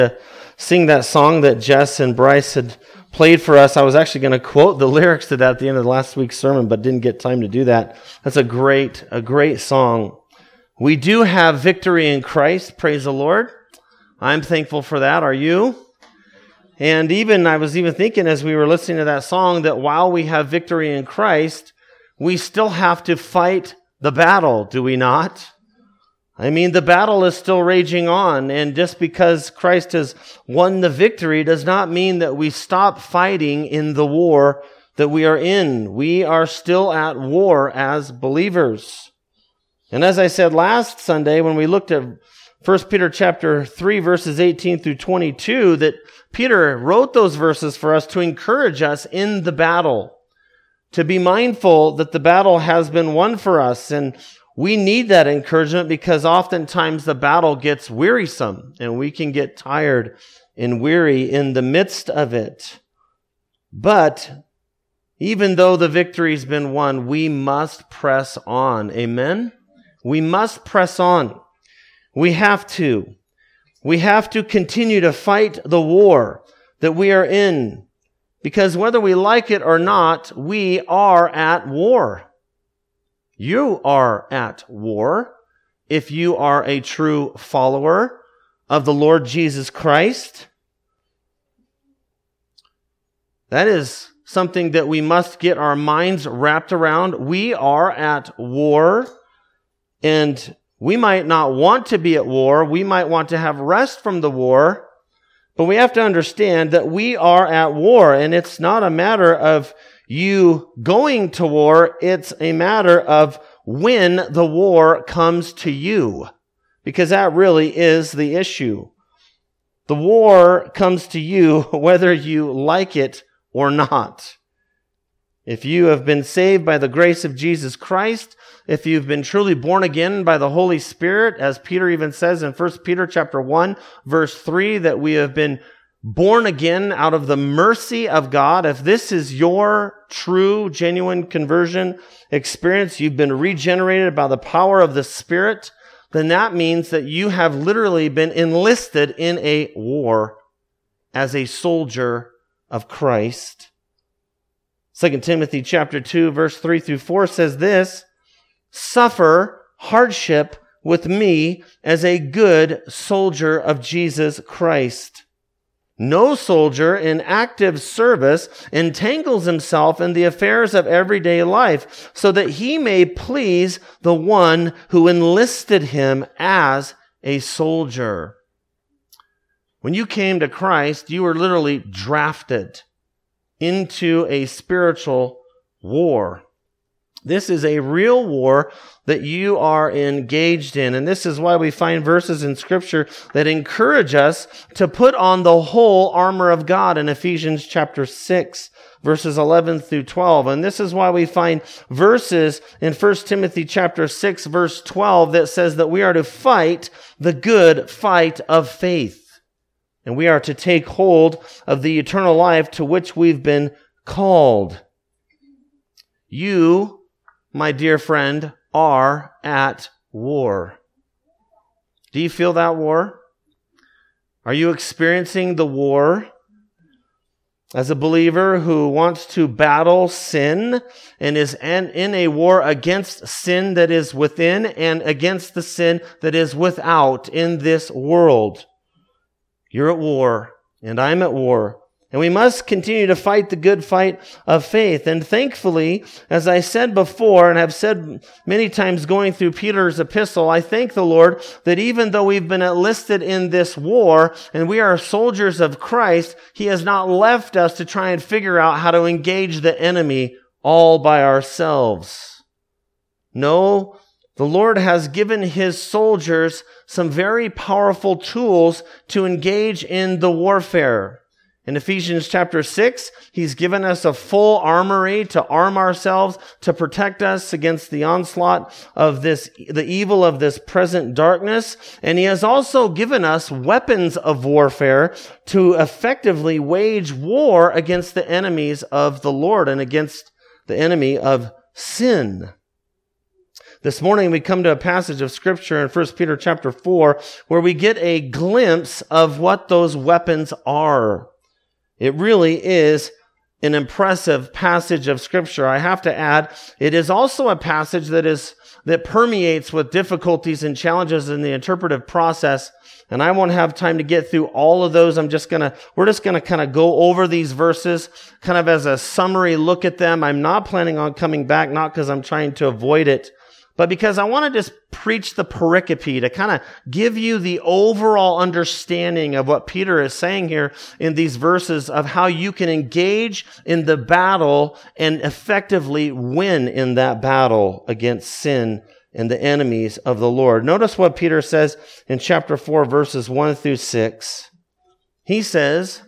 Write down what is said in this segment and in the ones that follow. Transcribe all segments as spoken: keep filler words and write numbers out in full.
Sing that song that Jess and Bryce had played for us. I was actually going to quote the lyrics to that at the end of last week's sermon, but didn't get time to do that. That's a great, a great song. We do have victory in Christ. Praise the Lord. I'm thankful for that. Are you? And even, I was even thinking as we were listening to that song that while we have victory in Christ, we still have to fight the battle, do we not? I mean, the battle is still raging on, and just because Christ has won the victory does not mean that we stop fighting in the war that we are in. We are still at war as believers. And as I said last Sunday when we looked at First Peter chapter three, verses eighteen through twenty-two, that Peter wrote those verses for us to encourage us in the battle, to be mindful that the battle has been won for us. And we need that encouragement because oftentimes the battle gets wearisome and we can get tired and weary in the midst of it. But even though the victory's been won, we must press on. Amen? We must press on. We have to. We have to continue to fight the war that we are in, because whether we like it or not, we are at war. You are at war if you are a true follower of the Lord Jesus Christ. That is something that we must get our minds wrapped around. We are at war, and we might not want to be at war. We might want to have rest from the war, but we have to understand that we are at war, and it's not a matter of you going to war. It's a matter of when the war comes to you, because that really is the issue. The war comes to you whether you like it or not. If you have been saved by the grace of Jesus Christ, if you've been truly born again by the Holy Spirit, as Peter even says in First Peter chapter one, verse three, that we have been born again out of the mercy of God. If this is your true, genuine conversion experience, you've been regenerated by the power of the Spirit, then that means that you have literally been enlisted in a war as a soldier of Christ. Second Timothy chapter two, verse three through four says this: suffer hardship with me as a good soldier of Jesus Christ. No soldier in active service entangles himself in the affairs of everyday life so that he may please the one who enlisted him as a soldier. When you came to Christ, you were literally drafted into a spiritual war. This is a real war that you are engaged in. And this is why we find verses in Scripture that encourage us to put on the whole armor of God in Ephesians chapter six, verses eleven through twelve. And this is why we find verses in First Timothy chapter six, verse twelve that says that we are to fight the good fight of faith. And we are to take hold of the eternal life to which we've been called. You, my dear friend, are at war. Do you feel that war? Are you experiencing the war? As a believer who wants to battle sin and is in a war against sin that is within and against the sin that is without in this world. You're at war, and I'm at war. And we must continue to fight the good fight of faith. And thankfully, as I said before, and have said many times going through Peter's epistle, I thank the Lord that even though we've been enlisted in this war and we are soldiers of Christ, He has not left us to try and figure out how to engage the enemy all by ourselves. No, the Lord has given His soldiers some very powerful tools to engage in the warfare. In Ephesians chapter six, He's given us a full armory to arm ourselves, to protect us against the onslaught of this, the evil of this present darkness. And He has also given us weapons of warfare to effectively wage war against the enemies of the Lord and against the enemy of sin. This morning we come to a passage of Scripture in First Peter chapter four where we get a glimpse of what those weapons are. It really is an impressive passage of Scripture. I have to add, it is also a passage that is that permeates with difficulties and challenges in the interpretive process. And I won't have time to get through all of those. I'm just going to, we're just going to kind of go over these verses kind of as a summary look at them. I'm not planning on coming back, not because I'm trying to avoid it, but because I want to just preach the pericope to kind of give you the overall understanding of what Peter is saying here in these verses of how you can engage in the battle and effectively win in that battle against sin and the enemies of the Lord. Notice what Peter says in chapter four, verses one through six. He says,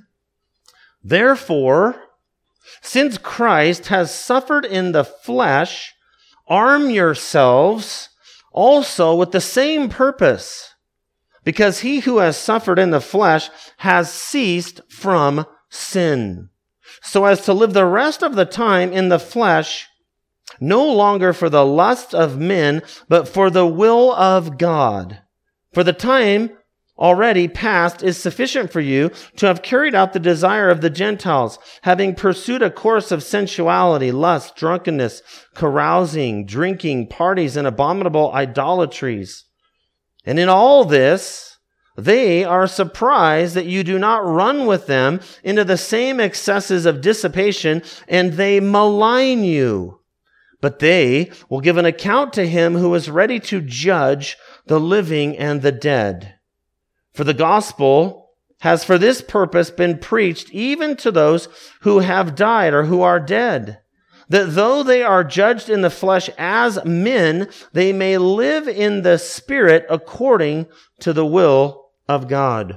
"Therefore, since Christ has suffered in the flesh, arm yourselves also with the same purpose, because he who has suffered in the flesh has ceased from sin, so as to live the rest of the time in the flesh, no longer for the lust of men, but for the will of God. For the time already past is sufficient for you to have carried out the desire of the Gentiles, having pursued a course of sensuality, lust, drunkenness, carousing, drinking, parties, and abominable idolatries. And in all this, they are surprised that you do not run with them into the same excesses of dissipation, and they malign you. But they will give an account to him who is ready to judge the living and the dead. For the gospel has for this purpose been preached even to those who have died or who are dead, that though they are judged in the flesh as men, they may live in the Spirit according to the will of God."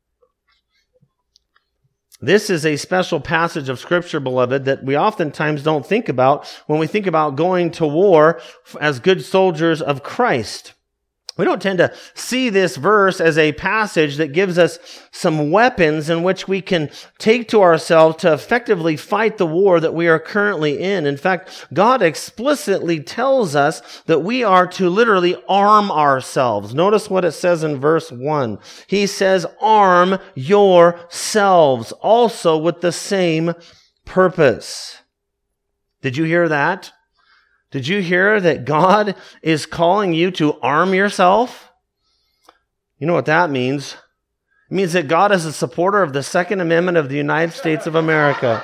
This is a special passage of Scripture, beloved, that we oftentimes don't think about when we think about going to war as good soldiers of Christ. We don't tend to see this verse as a passage that gives us some weapons in which we can take to ourselves to effectively fight the war that we are currently in. In fact, God explicitly tells us that we are to literally arm ourselves. Notice what it says in verse one. He says, "Arm yourselves also with the same purpose." Did you hear that? Did you hear that God is calling you to arm yourself? You know what that means? It means that God is a supporter of the Second Amendment of the United States of America,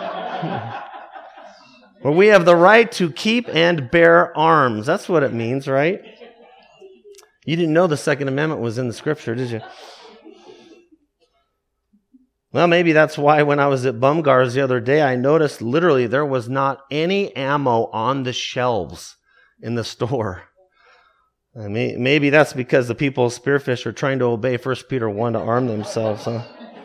where we have the right to keep and bear arms. That's what it means, right? You didn't know the Second Amendment was in the Scripture, did you? Well, maybe that's why when I was at Bumgar's the other day, I noticed literally there was not any ammo on the shelves in the store. I mean, maybe that's because the people of Spearfish are trying to obey First Peter one to arm themselves, huh?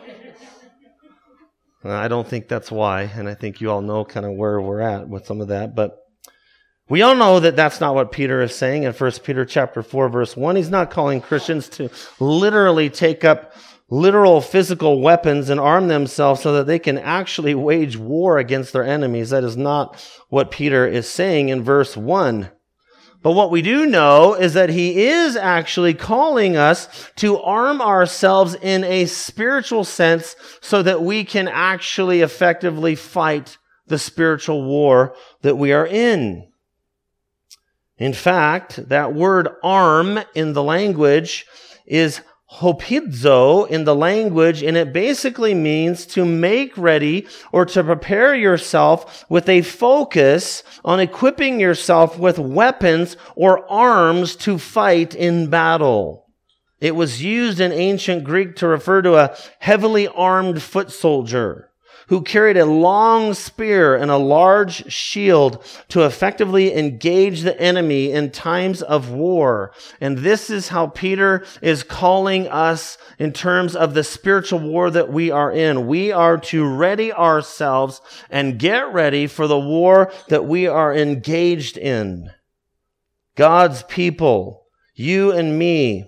I don't think that's why, and I think you all know kind of where we're at with some of that, but we all know that that's not what Peter is saying in First Peter chapter four, verse one. He's not calling Christians to literally take up literal physical weapons and arm themselves so that they can actually wage war against their enemies. That is not what Peter is saying in verse one. But what we do know is that he is actually calling us to arm ourselves in a spiritual sense so that we can actually effectively fight the spiritual war that we are in. In fact, that word arm in the language is hopidzo in the language, and it basically means to make ready or to prepare yourself with a focus on equipping yourself with weapons or arms to fight in battle. It was used in ancient Greek to refer to a heavily armed foot soldier who carried a long spear and a large shield to effectively engage the enemy in times of war. And this is how Peter is calling us in terms of the spiritual war that we are in. We are to ready ourselves and get ready for the war that we are engaged in. God's people, you and me,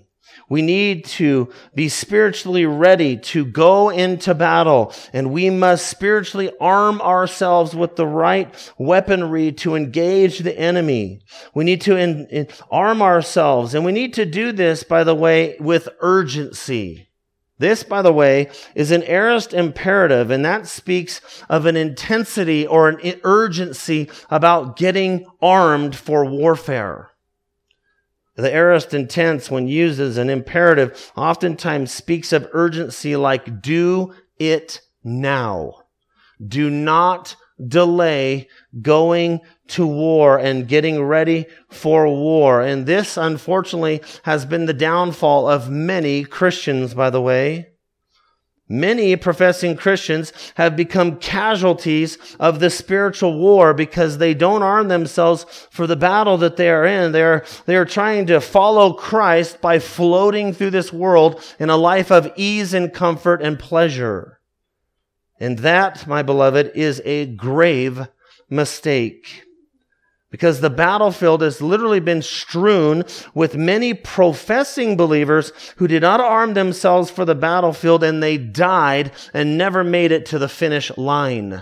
We need to be spiritually ready to go into battle, and we must spiritually arm ourselves with the right weaponry to engage the enemy. We need to in, in, arm ourselves, and we need to do this, by the way, with urgency. This, by the way, is an aorist imperative, and that speaks of an intensity or an urgency about getting armed for warfare. The aorist tense, when used as an imperative, oftentimes speaks of urgency like do it now. Do not delay going to war and getting ready for war. And this, unfortunately, has been the downfall of many Christians, by the way. Many professing Christians have become casualties of the spiritual war because they don't arm themselves for the battle that they are in. They are, they are trying to follow Christ by floating through this world in a life of ease and comfort and pleasure. And that, my beloved, is a grave mistake. Because the battlefield has literally been strewn with many professing believers who did not arm themselves for the battlefield, and they died and never made it to the finish line.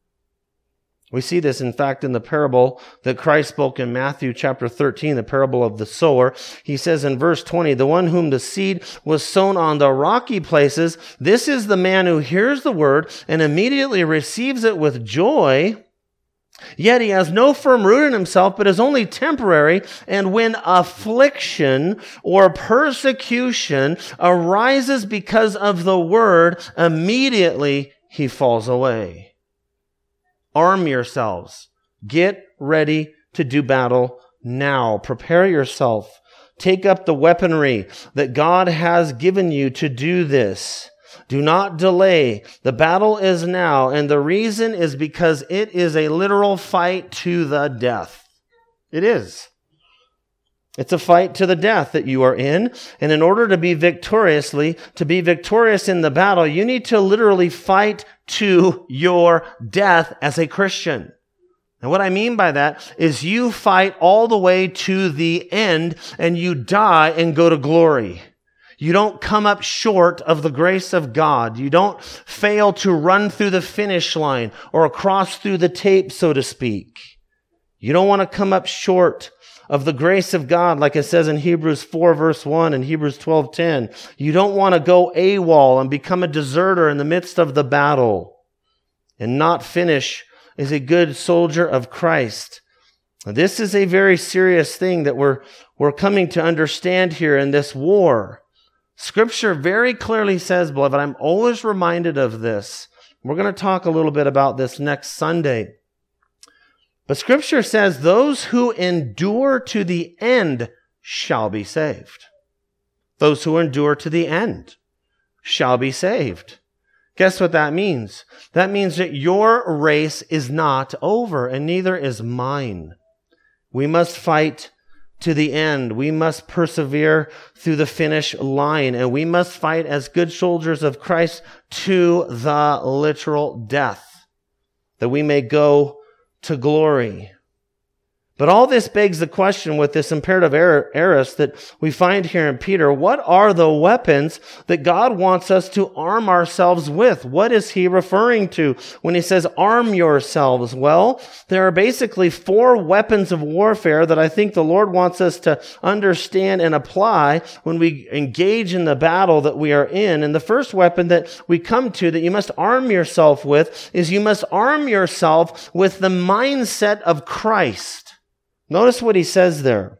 We see this, in fact, in the parable that Christ spoke in Matthew chapter thirteen, the parable of the sower. He says in verse twenty, the one whom the seed was sown on the rocky places, this is the man who hears the word and immediately receives it with joy. Yet he has no firm root in himself, but is only temporary. And when affliction or persecution arises because of the word, immediately he falls away. Arm yourselves. Get ready to do battle now. Prepare yourself. Take up the weaponry that God has given you to do this. Do not delay. The battle is now, and the reason is because it is a literal fight to the death. It is. It's a fight to the death that you are in, and in order to be victoriously, to be victorious in the battle, you need to literally fight to your death as a Christian. And what I mean by that is you fight all the way to the end, and you die and go to glory. You don't come up short of the grace of God. You don't fail to run through the finish line or cross through the tape, so to speak. You don't want to come up short of the grace of God, like it says in Hebrews four verse one and Hebrews twelve ten. You don't want to go AWOL and become a deserter in the midst of the battle and not finish as a good soldier of Christ. This is a very serious thing that we're, we're coming to understand here in this war. Scripture very clearly says, beloved, I'm always reminded of this. We're going to talk a little bit about this next Sunday. But Scripture says, those who endure to the end shall be saved. Those who endure to the end shall be saved. Guess what that means? That means that your race is not over, and neither is mine. We must fight to the end. We must persevere through the finish line, and we must fight as good soldiers of Christ to the literal death, that we may go to glory. But all this begs the question with this imperative aorist that we find here in Peter. What are the weapons that God wants us to arm ourselves with? What is he referring to when he says arm yourselves? Well, there are basically four weapons of warfare that I think the Lord wants us to understand and apply when we engage in the battle that we are in. And the first weapon that we come to that you must arm yourself with is you must arm yourself with the mindset of Christ. Notice what he says there.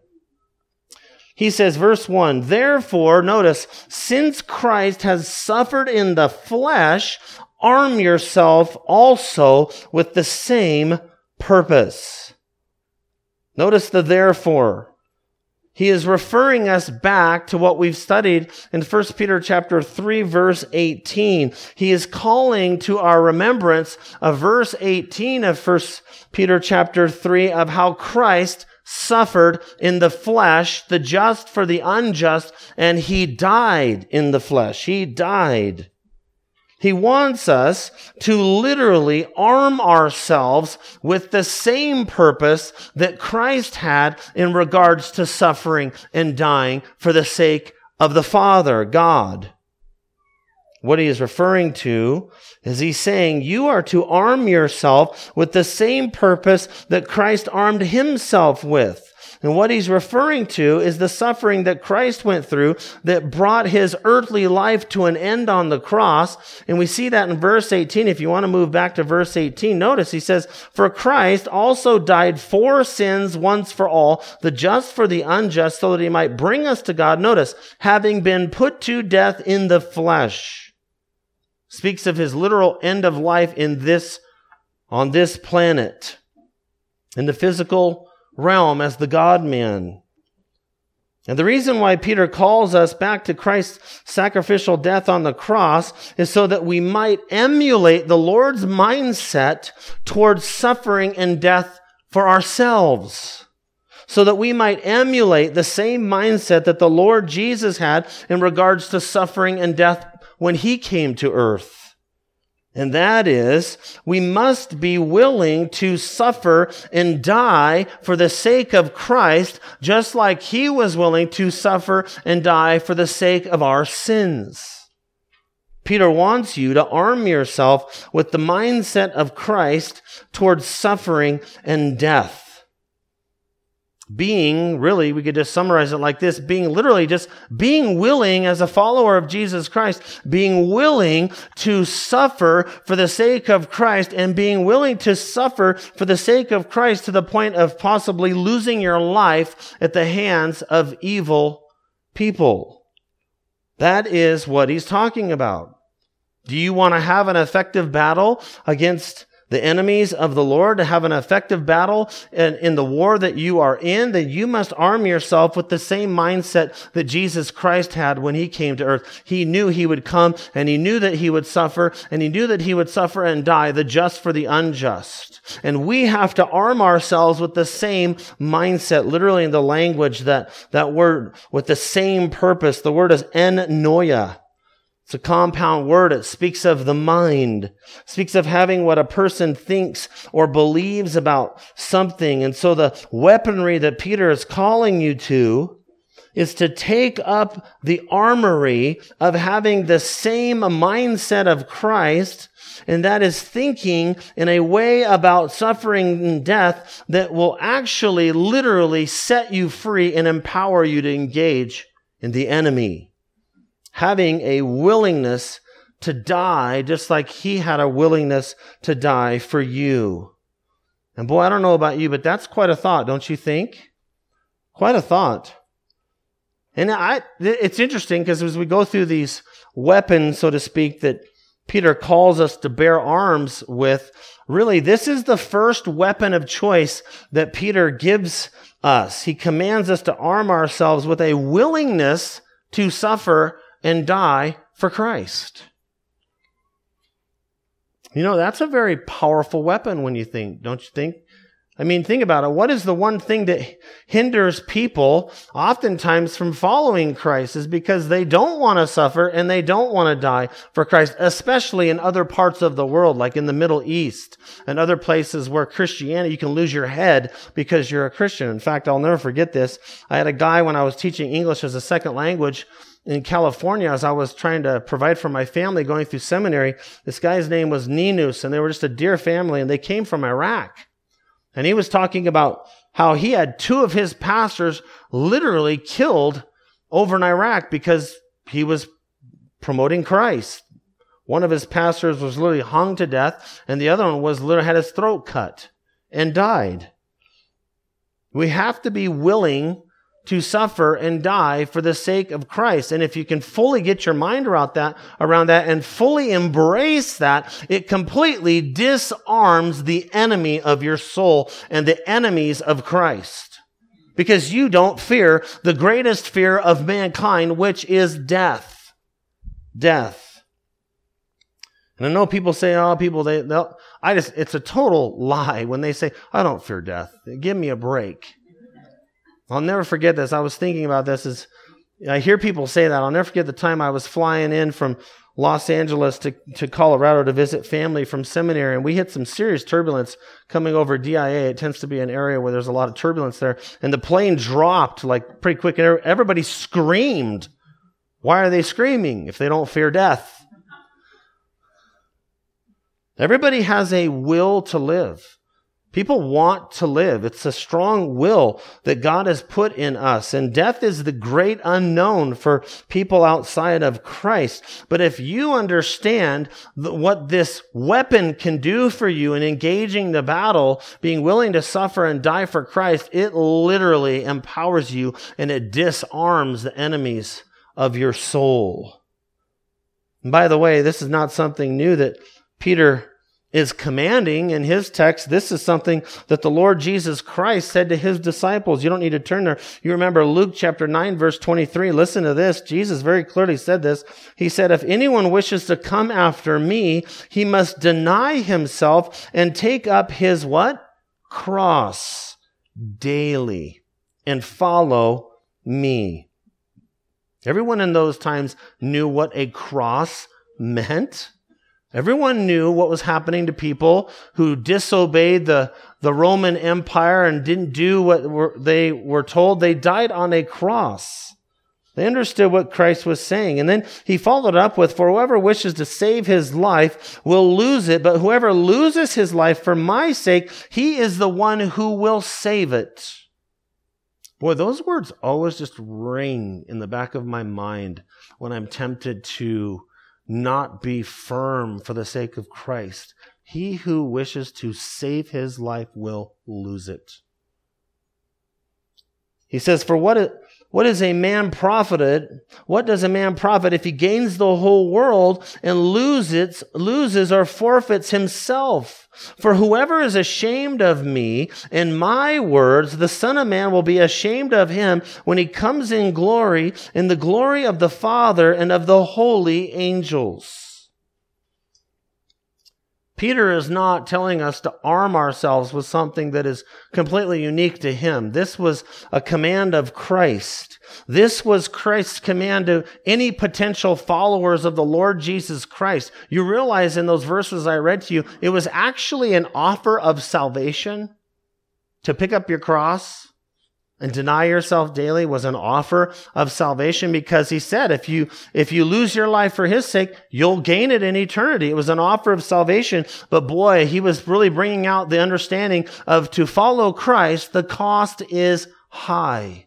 He says, verse one, therefore, notice, since Christ has suffered in the flesh, arm yourself also with the same purpose. Notice the therefore. He is referring us back to what we've studied in First Peter chapter three, verse eighteen. He is calling to our remembrance of verse eighteen of First Peter chapter three of how Christ suffered in the flesh, the just for the unjust, and he died in the flesh. He died. He wants us to literally arm ourselves with the same purpose that Christ had in regards to suffering and dying for the sake of the Father, God. What he is referring to is he's saying you are to arm yourself with the same purpose that Christ armed himself with. And what he's referring to is the suffering that Christ went through that brought his earthly life to an end on the cross. And we see that in verse eighteen. If you want to move back to verse eighteen, notice he says, "For Christ also died for sins once for all, the just for the unjust, so that he might bring us to God." Notice, having been put to death in the flesh. Speaks of his literal end of life in this, on this planet, in the physical realm as the God-man. And the reason why Peter calls us back to Christ's sacrificial death on the cross is so that we might emulate the Lord's mindset towards suffering and death for ourselves. So that we might emulate the same mindset that the Lord Jesus had in regards to suffering and death when he came to earth. And that is, we must be willing to suffer and die for the sake of Christ, just like he was willing to suffer and die for the sake of our sins. Peter wants you to arm yourself with the mindset of Christ towards suffering and death. Being, really, we could just summarize it like this, being literally just being willing as a follower of Jesus Christ, being willing to suffer for the sake of Christ, and being willing to suffer for the sake of Christ to the point of possibly losing your life at the hands of evil people. That is what he's talking about. Do you want to have an effective battle against the enemies of the Lord, to have an effective battle in, in the war that you are in? Then you must arm yourself with the same mindset that Jesus Christ had when he came to earth. He knew he would come, and he knew that he would suffer, and he knew that he would suffer and die, the just for the unjust. And we have to arm ourselves with the same mindset, literally in the language, that, that word, with the same purpose. The word is en noia. It's a compound word. It speaks of the mind. It speaks of having what a person thinks or believes about something. And so the weaponry that Peter is calling you to is to take up the armory of having the same mindset of Christ, and that is thinking in a way about suffering and death that will actually literally set you free and empower you to engage in the enemy. Having a willingness to die just like he had a willingness to die for you. And boy, I don't know about you, but that's quite a thought, don't you think? Quite a thought. And I, it's interesting because as we go through these weapons, so to speak, that Peter calls us to bear arms with, really, this is the first weapon of choice that Peter gives us. He commands us to arm ourselves with a willingness to suffer and die for Christ. You know, that's a very powerful weapon when you think, don't you think? I mean, think about it. What is the one thing that hinders people oftentimes from following Christ is because they don't want to suffer and they don't want to die for Christ, especially in other parts of the world, like in the Middle East and other places where Christianity, you can lose your head because you're a Christian. In fact, I'll never forget this. I had a guy when I was teaching English as a second language in California, as I was trying to provide for my family going through seminary. This guy's name was Ninus, and they were just a dear family, and they came from Iraq. And he was talking about how he had two of his pastors literally killed over in Iraq because he was promoting Christ. One of his pastors was literally hung to death, and the other one was literally had his throat cut and died. We have to be willing to suffer and die for the sake of Christ. And if you can fully get your mind around that, around that and fully embrace that, it completely disarms the enemy of your soul and the enemies of Christ. Because you don't fear the greatest fear of mankind, which is death. Death. And I know people say, oh, people, they, they'll, I just, it's a total lie when they say, I don't fear death. Give me a break. I'll never forget this. I was thinking about this as I hear people say that. I'll never forget the time I was flying in from Los Angeles to, to Colorado to visit family from seminary, and we hit some serious turbulence coming over D I A. It tends to be an area where there's a lot of turbulence there, and the plane dropped like pretty quick, and everybody screamed Why are they screaming if they don't fear death? Everybody has a will to live. People want to live. It's a strong will that God has put in us. And death is the great unknown for people outside of Christ. But if you understand what this weapon can do for you in engaging the battle, being willing to suffer and die for Christ, it literally empowers you and it disarms the enemies of your soul. And by the way, this is not something new that Peter is commanding in his text. This is something that the Lord Jesus Christ said to his disciples. You don't need to turn there. You remember Luke chapter nine, verse twenty-three. Listen to this. Jesus very clearly said this. He said, if anyone wishes to come after me, he must deny himself and take up his what? Cross daily and follow me. Everyone in those times knew what a cross meant. Everyone knew what was happening to people who disobeyed the, the Roman Empire and didn't do what were, they were told. They died on a cross. They understood what Christ was saying. And then he followed up with, for whoever wishes to save his life will lose it, but whoever loses his life for my sake, he is the one who will save it. Boy, those words always just ring in the back of my mind when I'm tempted to not be firm for the sake of Christ. He who wishes to save his life will lose it. He says, for what is, what is a man profited? What does a man profit if he gains the whole world and loses, loses or forfeits himself? For whoever is ashamed of me and my words, the Son of Man will be ashamed of him when he comes in glory, in the glory of the Father and of the holy angels. Peter is not telling us to arm ourselves with something that is completely unique to him. This was a command of Christ. This was Christ's command to any potential followers of the Lord Jesus Christ. You realize in those verses I read to you, it was actually an offer of salvation. To pick up your cross and deny yourself daily was an offer of salvation, because he said, if you, if you lose your life for his sake, you'll gain it in eternity. It was an offer of salvation. But boy, he was really bringing out the understanding of to follow Christ, the cost is high.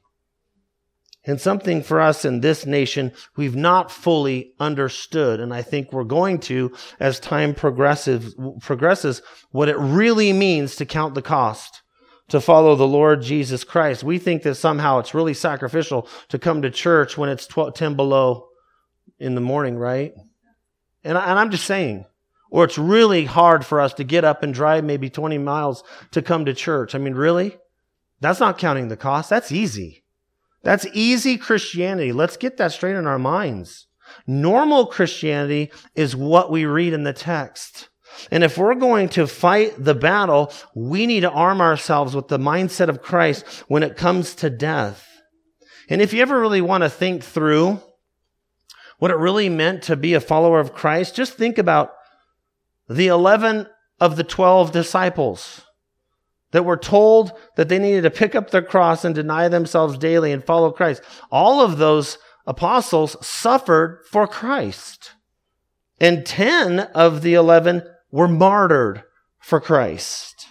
And something for us in this nation we've not fully understood. And I think we're going to, as time progresses, progresses, what it really means to count the cost to follow the Lord Jesus Christ. We think that somehow it's really sacrificial to come to church when it's twelve, ten below in the morning, right? And, I, and I'm just saying, or it's really hard for us to get up and drive maybe twenty miles to come to church. I mean, really? That's not counting the cost. That's easy. That's easy Christianity. Let's get that straight in our minds. Normal Christianity is what we read in the text. And if we're going to fight the battle, we need to arm ourselves with the mindset of Christ when it comes to death. And if you ever really want to think through what it really meant to be a follower of Christ, just think about the eleven of the twelve disciples that were told that they needed to pick up their cross and deny themselves daily and follow Christ. All of those apostles suffered for Christ. And ten of the eleven were martyred for Christ.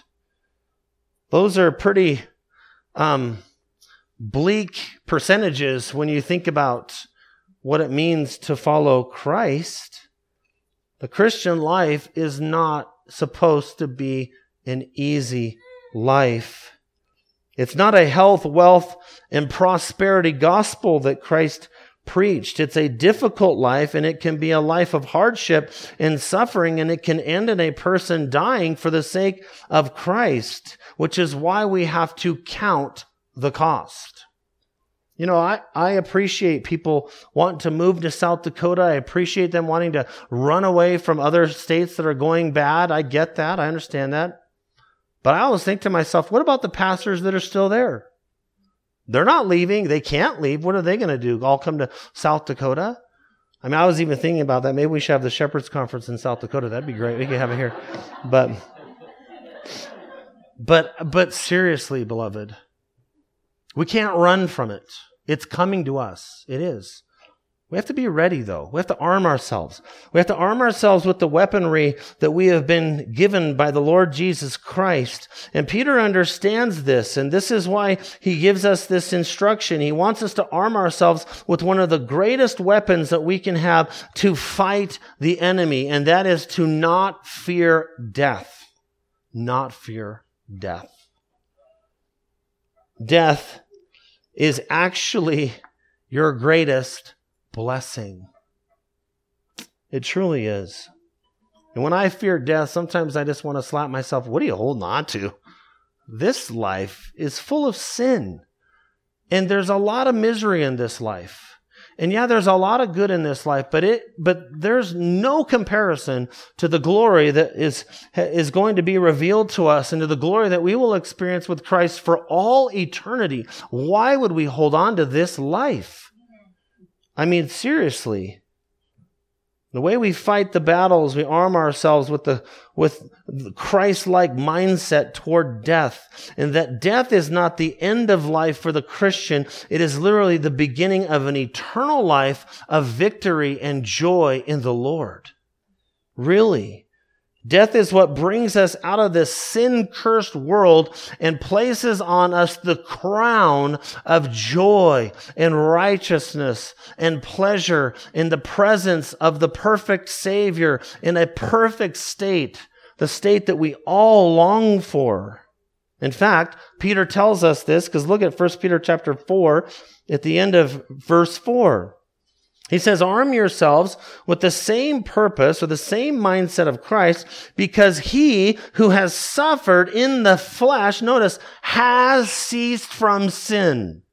Those are pretty um, bleak percentages when you think about what it means to follow Christ. The Christian life is not supposed to be an easy life. It's not a health, wealth, and prosperity gospel that Christ preached. It's a difficult life, and it can be a life of hardship and suffering, and it can end in a person dying for the sake of Christ, which is why we have to count the cost. You know, I, I appreciate people wanting to move to South Dakota. I appreciate them wanting to run away from other states that are going bad. I get that. I understand that. But I always think to myself, what about the pastors that are still there? They're not leaving. They can't leave. What are they going to do? All come to South Dakota? I mean, I was even thinking about that. Maybe we should have the Shepherds Conference in South Dakota. That'd be great. We could have it here. But, but, but seriously, beloved, we can't run from it. It's coming to us. It is. We have to be ready, though. We have to arm ourselves. We have to arm ourselves with the weaponry that we have been given by the Lord Jesus Christ. And Peter understands this, and this is why he gives us this instruction. He wants us to arm ourselves with one of the greatest weapons that we can have to fight the enemy, and that is to not fear death. Not fear death. Death is actually your greatest blessing. It truly is. And when I fear death, sometimes I just want to slap myself. What are you holding on to? This life is full of sin. And there's a lot of misery in this life. And yeah, there's a lot of good in this life, but it but there's no comparison to the glory that is is going to be revealed to us and to the glory that we will experience with Christ for all eternity. Why would we hold on to this life? I mean, seriously. The way we fight the battles, we arm ourselves with the with Christ-like mindset toward death. And that death is not the end of life for the Christian. It is literally the beginning of an eternal life of victory and joy in the Lord. Really. Death is what brings us out of this sin-cursed world and places on us the crown of joy and righteousness and pleasure in the presence of the perfect Savior in a perfect state, the state that we all long for. In fact, Peter tells us this, because look at First Peter chapter four at the end of verse four. He says, arm yourselves with the same purpose or the same mindset of Christ, because he who has suffered in the flesh, notice, has ceased from sin.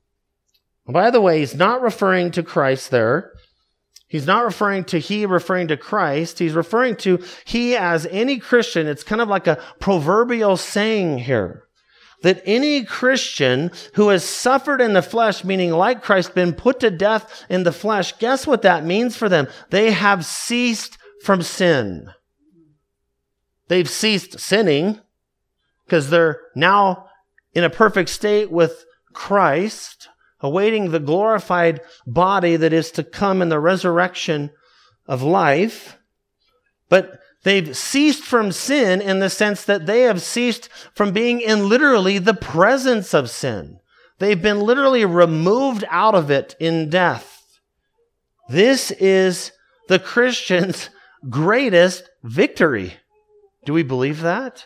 By the way, he's not referring to Christ there. He's not referring to he referring to Christ. He's referring to he as any Christian. It's kind of like a proverbial saying here. That any Christian who has suffered in the flesh, meaning like Christ, been put to death in the flesh, guess what that means for them? They have ceased from sin. They've ceased sinning because they're now in a perfect state with Christ, awaiting the glorified body that is to come in the resurrection of life. But they've ceased from sin in the sense that they have ceased from being in literally the presence of sin. They've been literally removed out of it in death. This is the Christian's greatest victory. Do we believe that?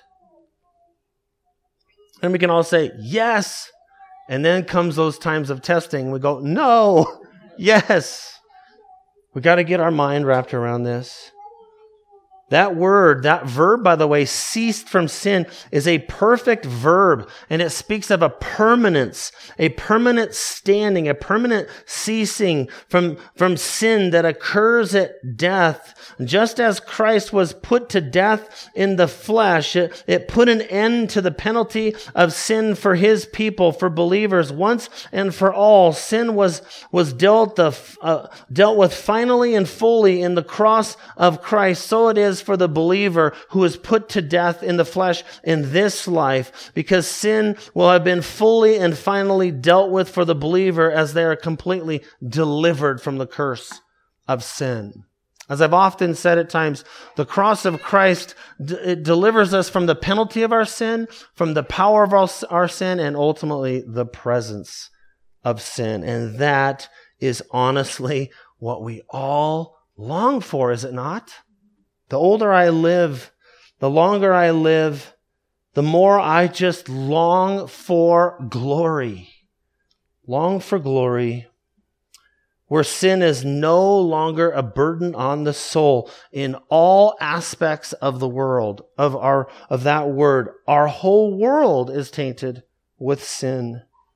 And we can all say, yes. And then comes those times of testing. We go, no, yes. We got to get our mind wrapped around this. That word, that verb, by the way, ceased from sin, is a perfect verb, and it speaks of a permanence, a permanent standing, a permanent ceasing from, from sin that occurs at death. Just as Christ was put to death in the flesh, it, it put an end to the penalty of sin for his people, for believers, once and for all. Sin was, was dealt, the, uh, dealt with finally and fully in the cross of Christ. So it is for the believer who is put to death in the flesh in this life, because sin will have been fully and finally dealt with for the believer as they are completely delivered from the curse of sin. As I've often said at times, the cross of Christ, it delivers us from the penalty of our sin, from the power of our, our sin, and ultimately the presence of sin. And that is honestly what we all long for, is it not? The older I live, the longer I live, the more I just long for glory. Long for glory, where sin is no longer a burden on the soul in all aspects of the world, of our of that word. Our whole world is tainted with sin.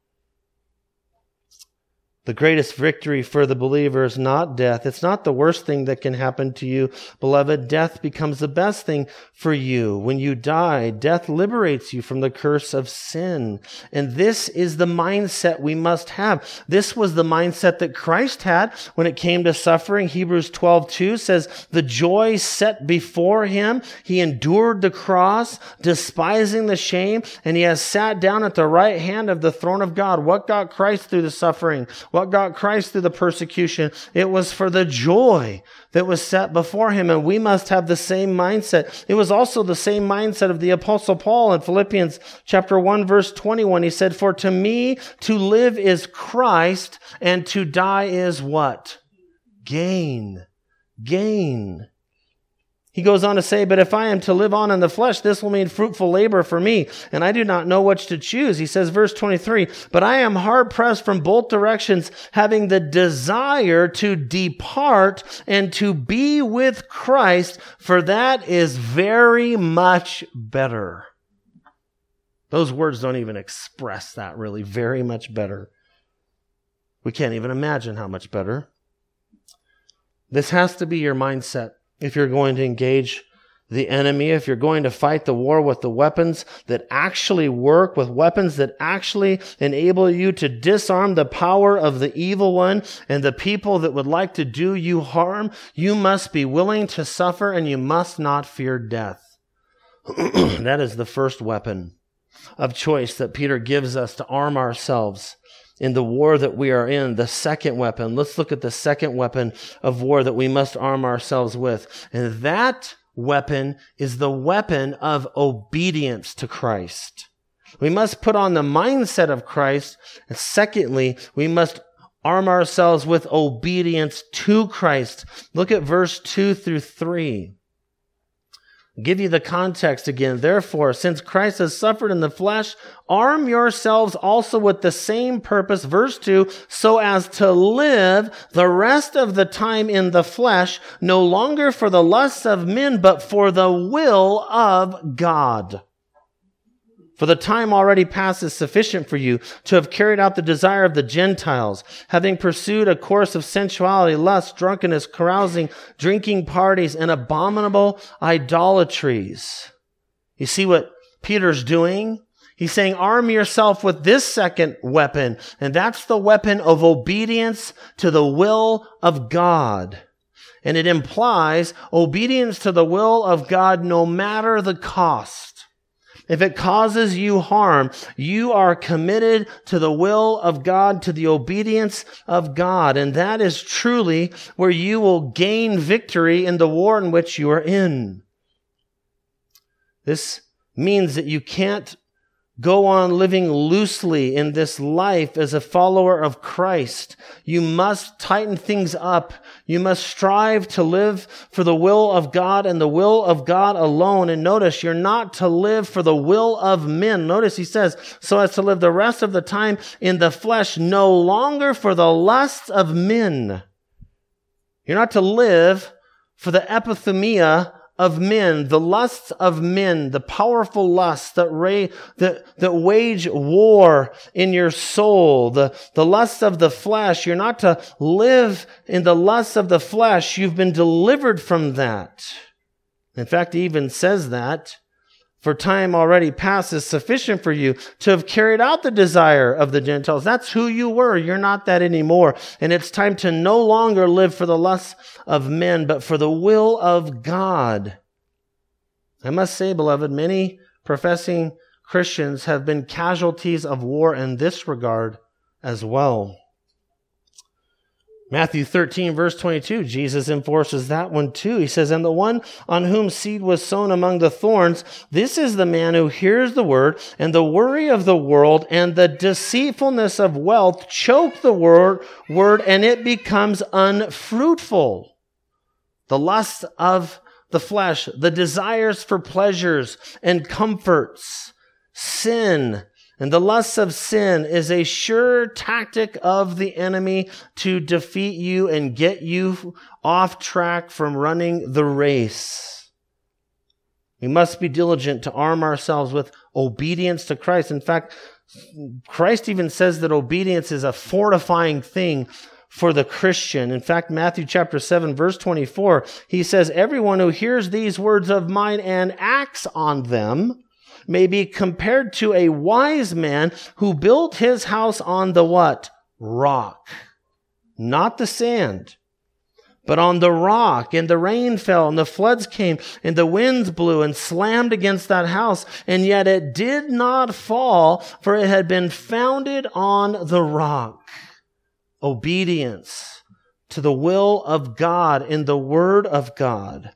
The greatest victory for the believer is not death. It's not the worst thing that can happen to you, beloved. Death becomes the best thing for you. When you die, death liberates you from the curse of sin. And this is the mindset we must have. This was the mindset that Christ had when it came to suffering. Hebrews twelve two says, the joy set before him, he endured the cross, despising the shame, and he has sat down at the right hand of the throne of God. What got Christ through the suffering? What got Christ through the persecution? It was for the joy that was set before him, and we must have the same mindset. It was also the same mindset of the Apostle Paul in Philippians chapter one, verse twenty-one. He said, "For to me to live is Christ, and to die is" what? Gain. Gain. He goes on to say, "But if I am to live on in the flesh, this will mean fruitful labor for me, and I do not know which to choose." He says, verse twenty-three, "But I am hard pressed from both directions, having the desire to depart and to be with Christ, for that is very much better." Those words don't even express that really. Very much better. We can't even imagine how much better. This has to be your mindset. If you're going to engage the enemy, if you're going to fight the war with the weapons that actually work, with weapons that actually enable you to disarm the power of the evil one and the people that would like to do you harm, you must be willing to suffer and you must not fear death. That is the first weapon of choice that Peter gives us to arm ourselves in the war that we are in. The second weapon. Let's look at the second weapon of war that we must arm ourselves with. And that weapon is the weapon of obedience to Christ. We must put on the mindset of Christ. And secondly, we must arm ourselves with obedience to Christ. Look at verse two through three. Give you the context again. "Therefore, since Christ has suffered in the flesh, arm yourselves also with the same purpose," verse two, "so as to live the rest of the time in the flesh, no longer for the lusts of men, but for the will of God. For the time already past is sufficient for you to have carried out the desire of the Gentiles, having pursued a course of sensuality, lust, drunkenness, carousing, drinking parties, and abominable idolatries." You see what Peter's doing? He's saying, arm yourself with this second weapon, and that's the weapon of obedience to the will of God. And it implies obedience to the will of God no matter the cost. If it causes you harm, you are committed to the will of God, to the obedience of God. And that is truly where you will gain victory in the war in which you are in. This means that you can't go on living loosely in this life as a follower of Christ. You must tighten things up. You must strive to live for the will of God and the will of God alone. And notice, you're not to live for the will of men. Notice he says, "so as to live the rest of the time in the flesh, no longer for the lusts of men." You're not to live for the epithumia of men, the lusts of men, the powerful lusts that, ra- that, that wage war in your soul, the, the lusts of the flesh. You're not to live in the lusts of the flesh. You've been delivered from that. In fact, he even says that, "For time already past is sufficient for you to have carried out the desire of the Gentiles." That's who you were. You're not that anymore. And it's time to no longer live for the lusts of men, but for the will of God. I must say, beloved, many professing Christians have been casualties of war in this regard as well. Matthew thirteen, verse twenty-two, Jesus enforces that one too. He says, "And the one on whom seed was sown among the thorns, this is the man who hears the word, and the worry of the world and the deceitfulness of wealth choke the word, word, and it becomes unfruitful." The lust of the flesh, the desires for pleasures and comforts, sin, and the lusts of sin is a sure tactic of the enemy to defeat you and get you off track from running the race. We must be diligent to arm ourselves with obedience to Christ. In fact, Christ even says that obedience is a fortifying thing for the Christian. In fact, Matthew chapter seven, verse twenty-four, he says, "Everyone who hears these words of mine and acts on them may be compared to a wise man who built his house on the" what? Rock. Not the sand, but on the rock. And the rain fell, and the floods came, and the winds blew and slammed against that house. And yet it did not fall, for it had been founded on the rock. obedience to the will of God in the Word of God.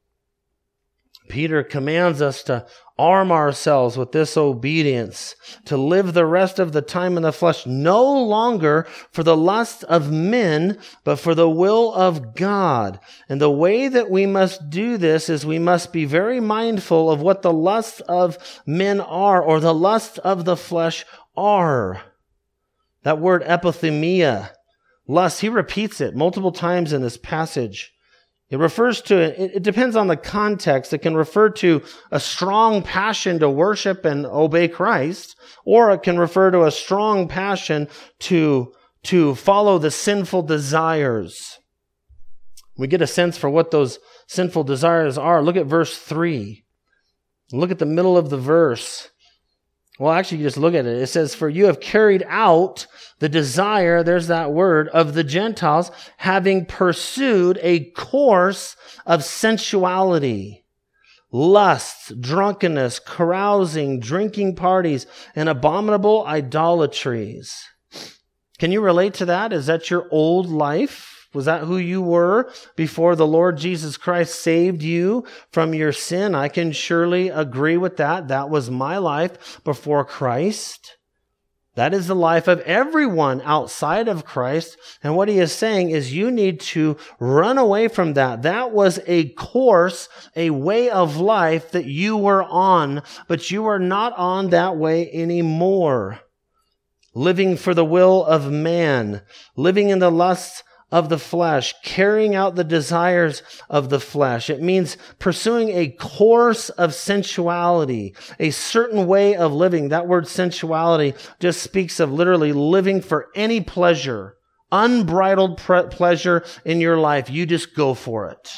Peter commands us to arm ourselves with this obedience, to live the rest of the time in the flesh, no longer for the lust of men, but for the will of God. And the way that we must do this is we must be very mindful of what the lusts of men are, or the lusts of the flesh are. That word epithemia, lust, he repeats it multiple times in this passage. It refers to, it depends on the context. It can refer to a strong passion to worship and obey Christ, or it can refer to a strong passion to, to follow the sinful desires. We get a sense for what those sinful desires are. Look at verse three. Look at the middle of the verse. Well, actually, you just look at it. It says, for you have carried out the desire, there's that word, of the Gentiles, having pursued a course of sensuality, lusts, drunkenness, carousing, drinking parties, and abominable idolatries. Can you relate to that? Is that your old life? Was that who you were before the Lord Jesus Christ saved you from your sin? I can surely agree with that. That was my life before Christ. That is the life of everyone outside of Christ. And what he is saying is you need to run away from that. That was a course, a way of life that you were on, but you are not on that way anymore. Living for the will of man, living in the lusts of the flesh, carrying out the desires of the flesh. It means pursuing a course of sensuality, a certain way of living. That word sensuality just speaks of literally living for any pleasure, unbridled pre- pleasure in your life. You just go for it.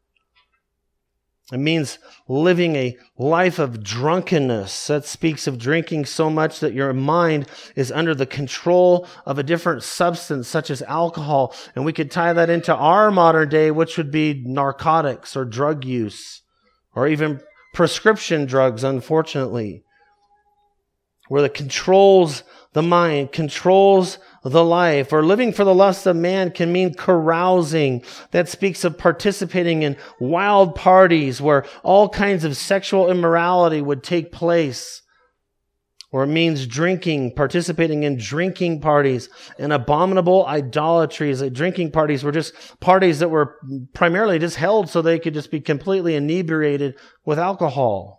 It means living a life of drunkenness. That speaks of drinking so much that your mind is under the control of a different substance, such as alcohol. And we could tie that into our modern day, which would be narcotics or drug use, or even prescription drugs, unfortunately, where it controls the mind, controls the life. Or living for the lust of man can mean carousing. That speaks of participating in wild parties where all kinds of sexual immorality would take place. Or it means drinking, participating in drinking parties and abominable idolatries. Like drinking parties were just parties that were primarily just held so they could just be completely inebriated with alcohol.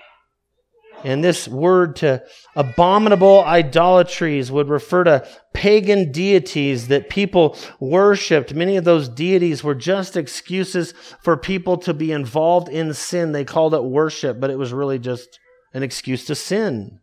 And this word to abominable idolatries would refer to pagan deities that people worshipped. Many of those deities were just excuses for people to be involved in sin. They called it worship, but it was really just an excuse to sin.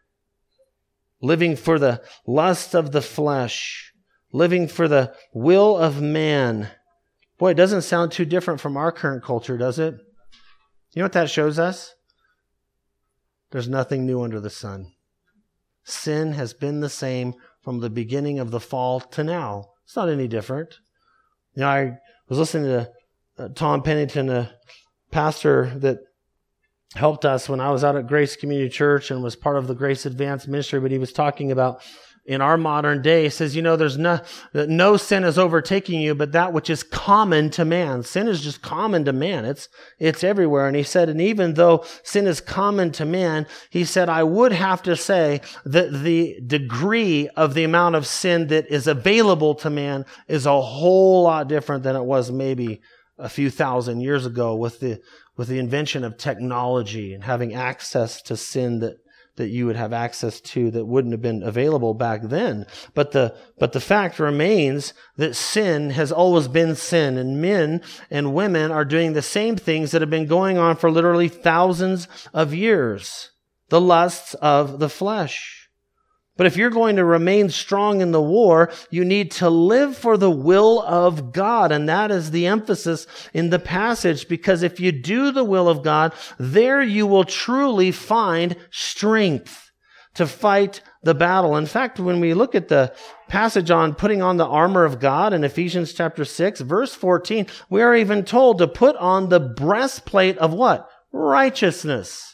Living for the lust of the flesh, living for the will of man. Boy, it doesn't sound too different from our current culture, does it? You know what that shows us? There's nothing new under the sun. Sin has been the same from the beginning of the fall to now. It's not any different. You know, I was listening to uh, Tom Pennington, a pastor that helped us when I was out at Grace Community Church and was part of the Grace Advanced Ministry, but he was talking about in our modern day, he says, you know, there's no, no sin is overtaking you, but that which is common to man. Sin is just common to man. It's, it's everywhere. And he said, and even though sin is common to man, he said, I would have to say that the degree of the amount of sin that is available to man is a whole lot different than it was maybe a few thousand years ago with the, with the invention of technology and having access to sin that that you would have access to that wouldn't have been available back then. But the but the fact remains that sin has always been sin, and men and women are doing the same things that have been going on for literally thousands of years. The lusts of the flesh. But if you're going to remain strong in the war, you need to live for the will of God. And that is the emphasis in the passage, because if you do the will of God, there you will truly find strength to fight the battle. In fact, when we look at the passage on putting on the armor of God in Ephesians chapter six, verse fourteen, we are even told to put on the breastplate of what? Righteousness.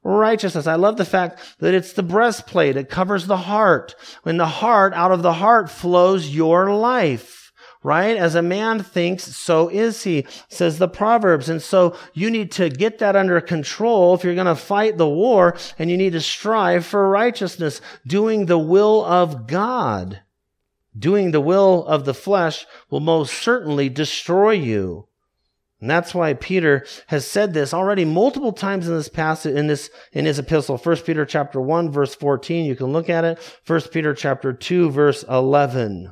righteousness. I love the fact that it's the breastplate. It covers the heart. When the heart, out of the heart flows your life, right? As a man thinks, so is he, says the Proverbs. And so you need to get that under control if you're going to fight the war, and you need to strive for righteousness, doing the will of God. Doing the will of the flesh will most certainly destroy you. And that's why Peter has said this already multiple times in this passage, in this, in his epistle. First Peter chapter one, verse fourteen. You can look at it. First Peter chapter two, verse eleven.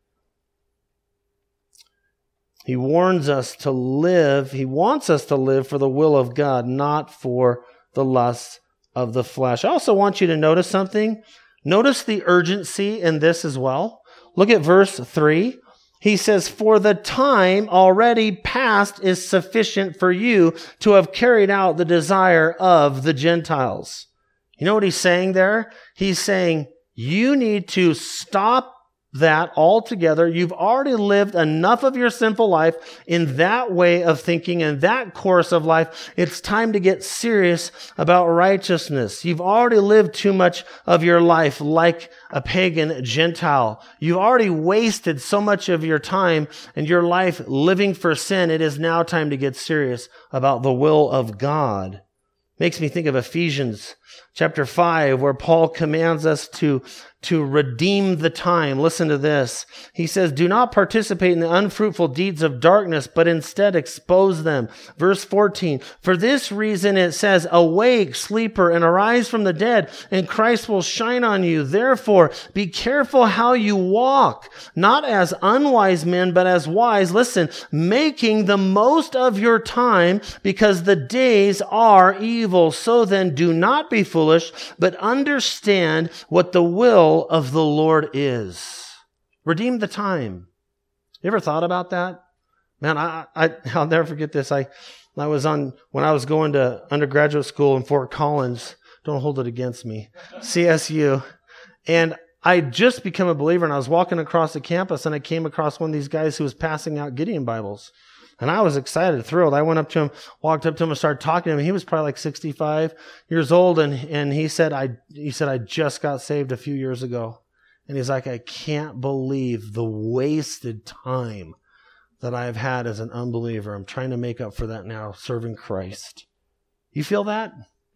He warns us to live. He wants us to live for the will of God, not for the lusts of the flesh. I also want you to notice something. Notice the urgency in this as well. Look at verse three. He says, for the time already past is sufficient for you to have carried out the desire of the Gentiles. You know what he's saying there? He's saying, you need to stop that altogether. You've already lived enough of your sinful life in that way of thinking and that course of life. It's time to get serious about righteousness. You've already lived too much of your life like a pagan Gentile. You've already wasted so much of your time and your life living for sin. It is now time to get serious about the will of God. Makes me think of Ephesians chapter five, where Paul commands us to, to redeem the time. Listen to this. He says, do not participate in the unfruitful deeds of darkness, but instead expose them. Verse fourteen, for this reason it says, awake, sleeper, and arise from the dead, and Christ will shine on you. Therefore, be careful how you walk, not as unwise men, but as wise. Listen, making the most of your time, because the days are evil. So then, do not be foolish, but understand what the will of the Lord is. Redeem the time. You ever thought about that? Man, I, I, I'll never forget this. I, I was on, when I was going to undergraduate school in Fort Collins, don't hold it against me, C S U, and I just become a believer, and I was walking across the campus, and I came across one of these guys who was passing out Gideon Bibles. And I was excited, thrilled. I went up to him, walked up to him and started talking to him. He was probably like sixty-five years old. And, and he said, I, he said, I just got saved a few years ago. And he's like, I can't believe the wasted time that I've had as an unbeliever. I'm trying to make up for that now, serving Christ. You feel that?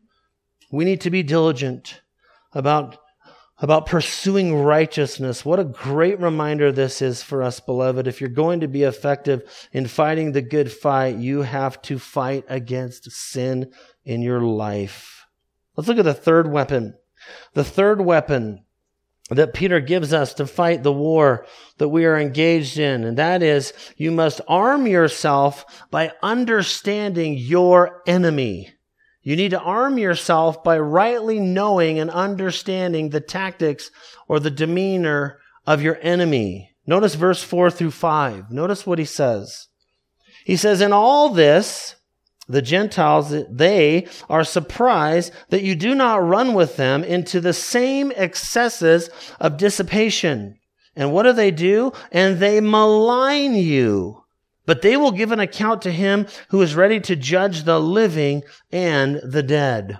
We need to be diligent about about pursuing righteousness. What a great reminder this is for us, beloved. If you're going to be effective in fighting the good fight, you have to fight against sin in your life. Let's look at the third weapon. The third weapon that Peter gives us to fight the war that we are engaged in, and that is, you must arm yourself by understanding your enemy. You need to arm yourself by rightly knowing and understanding the tactics or the demeanor of your enemy. Notice verse four through five. Notice what he says. He says, in all this, the Gentiles, they are surprised that you do not run with them into the same excesses of dissipation. And what do they do? And they malign you. But they will give an account to him who is ready to judge the living and the dead.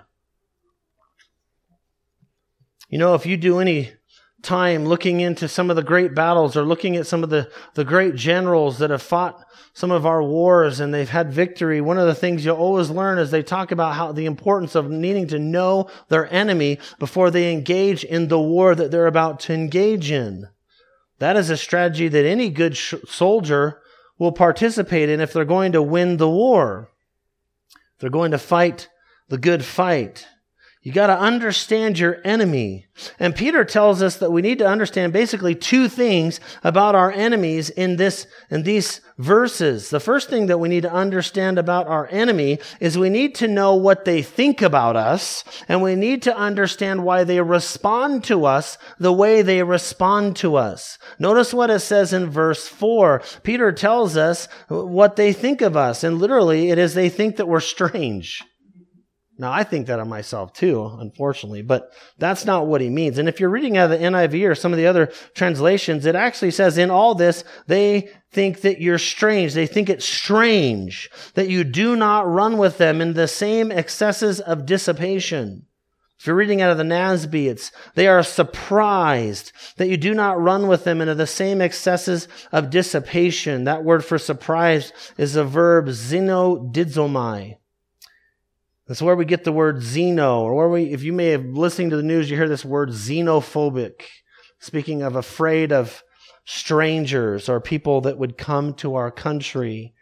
You know, if you do any time looking into some of the great battles or looking at some of the, the great generals that have fought some of our wars and they've had victory, one of the things you'll always learn is they talk about how the importance of needing to know their enemy before they engage in the war that they're about to engage in. That is a strategy that any good sh- soldier will participate in if they're going to win the war. If they're going to fight the good fight. You got to understand your enemy. And Peter tells us that we need to understand basically two things about our enemies in this, in these verses. The first thing that we need to understand about our enemy is we need to know what they think about us, and we need to understand why they respond to us the way they respond to us. Notice what it says in verse four. Peter tells us what they think of us, and literally it is they think that we're strange. Now, I think that of myself too, unfortunately, but that's not what he means. And if you're reading out of the N I V or some of the other translations, it actually says in all this, they think that you're strange. They think it's strange that you do not run with them in the same excesses of dissipation. If you're reading out of the N A S B, it's, they are surprised that you do not run with them into the same excesses of dissipation. That word for surprised is a verb, xenodizomai. That's where we get the word xeno, or where we, if you may have listened to the news, you hear this word xenophobic, speaking of afraid of strangers or people that would come to our country.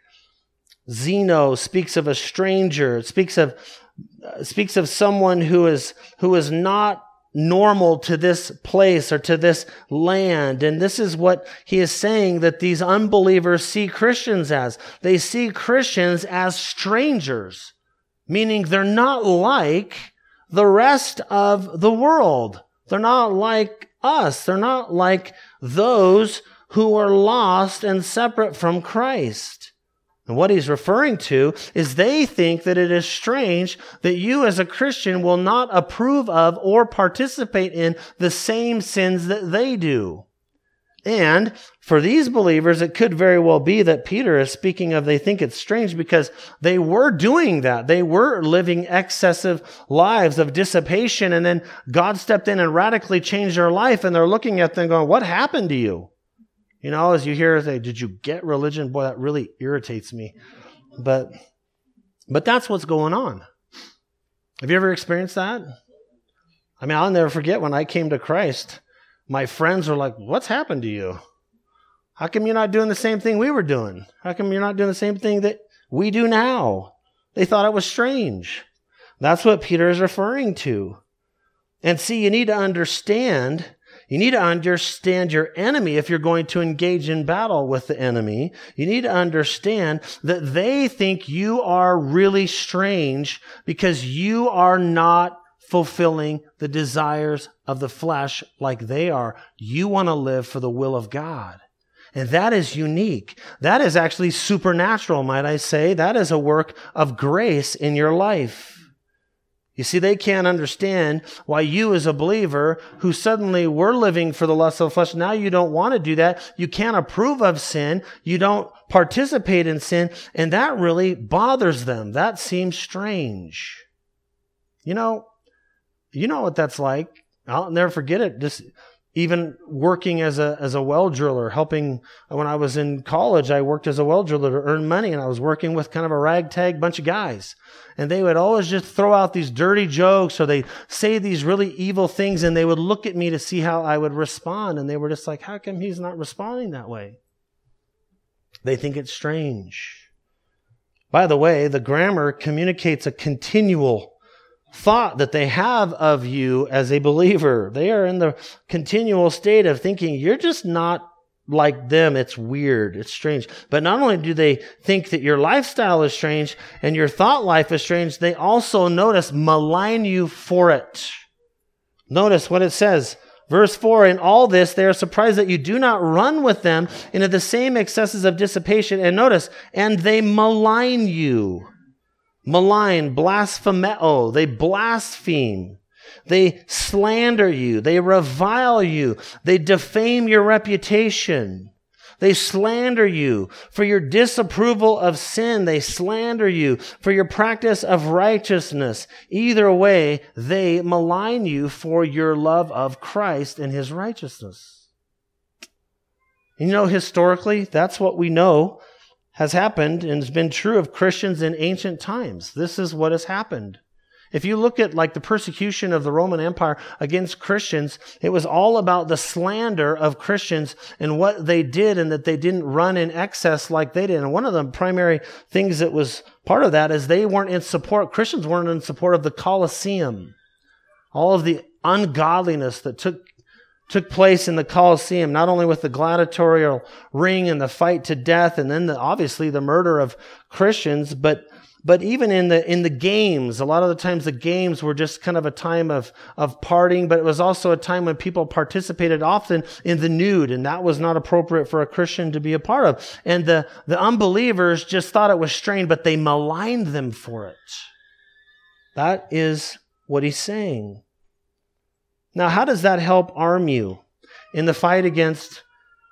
Xeno speaks of a stranger. It speaks of uh, speaks of someone who is who is not normal to this place or to this land. And this is what he is saying that these unbelievers see Christians as. They see Christians as strangers. Meaning they're not like the rest of the world. They're not like us. They're not like those who are lost and separate from Christ. And what he's referring to is they think that it is strange that you as a Christian will not approve of or participate in the same sins that they do. And for these believers, it could very well be that Peter is speaking of they think it's strange because they were doing that. They were living excessive lives of dissipation, and then God stepped in and radically changed their life, and they're looking at them going, what happened to you? You know, as you hear, say, did you get religion? Boy, that really irritates me. But, but that's what's going on. Have you ever experienced that? I mean, I'll never forget when I came to Christ. My friends were like, what's happened to you? How come you're not doing the same thing we were doing? How come you're not doing the same thing that we do now? They thought it was strange. That's what Peter is referring to. And see, you need to understand, you need to understand your enemy if you're going to engage in battle with the enemy. You need to understand that they think you are really strange because you are not fulfilling the desires of the flesh like they are. You want to live for the will of God. And that is unique. That is actually supernatural, might I say. That is a work of grace in your life. You see, they can't understand why you as a believer who suddenly were living for the lust of the flesh, now you don't want to do that. You can't approve of sin. You don't participate in sin. And that really bothers them. That seems strange. You know, You know what that's like. I'll never forget it. Just even working as a as a well driller, helping when I was in college, I worked as a well driller to earn money, and I was working with kind of a ragtag bunch of guys. And they would always just throw out these dirty jokes, or they'd say these really evil things, and they would look at me to see how I would respond. And they were just like, how come he's not responding that way? They think it's strange. By the way, the grammar communicates a continual thought that they have of you as a believer. They are in the continual state of thinking you're just not like them. It's weird. It's strange. But not only do they think that your lifestyle is strange and your thought life is strange, they also, notice, malign you for it. Notice what it says. Verse four, in all this, they are surprised that you do not run with them into the same excesses of dissipation. And notice, and they malign you. Malign, blasphemeo, they blaspheme, they slander you, they revile you, they defame your reputation, they slander you for your disapproval of sin, they slander you for your practice of righteousness. Either way, they malign you for your love of Christ and His righteousness. You know, historically, that's what we know has happened and has been true of Christians in ancient times. This is what has happened. If you look at like the persecution of the Roman Empire against Christians, it was all about the slander of Christians and what they did, and that they didn't run in excess like they did. And one of the primary things that was part of that is they weren't in support, Christians weren't in support of the Colosseum. All of the ungodliness that took took place in the Colosseum, not only with the gladiatorial ring and the fight to death, and then the, obviously the murder of Christians, but but even in the in the games, a lot of the times the games were just kind of a time of of partying, but it was also a time when people participated often in the nude, and that was not appropriate for a Christian to be a part of. And the the unbelievers just thought it was strange, but they maligned them for it. That is what he's saying. Now, how does that help arm you in the fight against